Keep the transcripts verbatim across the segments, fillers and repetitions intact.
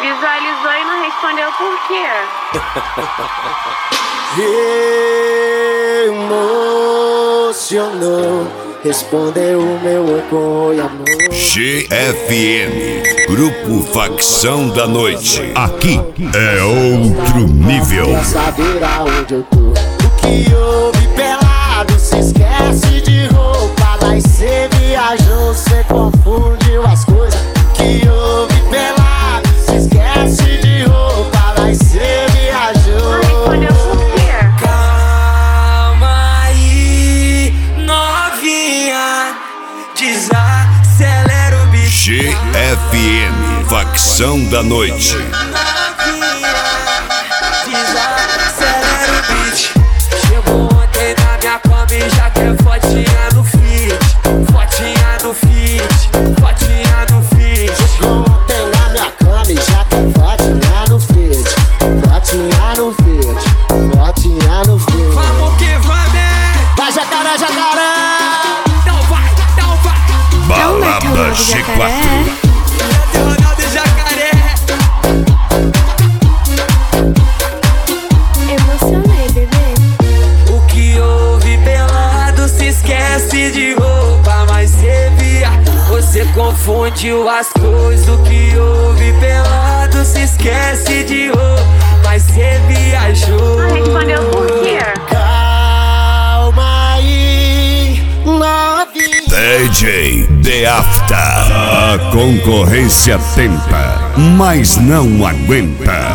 Visualizou e não respondeu por quê? Emocionou, respondeu o meu oi, amor. G F M, Grupo Facção da Noite. Aqui é outro nível. Quer saber aonde eu tô? O que houve pelado? Se esquece de roupa, mas cê viajou, cê confundiu as coisas. O que houve pelado? Se esquece de roupa, mas cê viajou. Não respondeu por quê? Calma aí, novinha, desacelera o bicho. G F M, Facção da Noite. Novinha, desacelera o beat. Chegou ontem na minha cama e já quer fotinha no feed. Fotinha no feed, fotinha no feed. Chegou ontem na minha cama e já quer fotinha no feed. Fotinha no feed, fotinha no feed. Vamos que vamos! Vai, jacaré, jacaré! Então vai, então vai! Balada G quatro. Ronaldo Jacaré. Emocionei, bebê. O que houve pelado se esquece de roupa, mas cê via, você confundiu as coisas. O que houve pelado se esquece de roupa, mas cê viajou. Não respondeu por quê? Calma aí, novinha. D J The After. A concorrência tenta, mas não aguenta.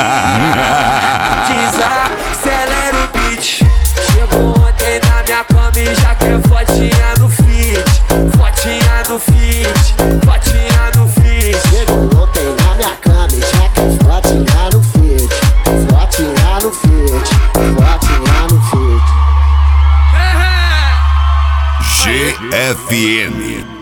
Desacelera o beat. Chegou ontem na minha cama e já quer fotinha no feed. Fotinha no feed, fotinha no feed. Chegou ontem na minha cama e já quer fotinha no feed. Fotinha no feed, fotinha no feed. G F M.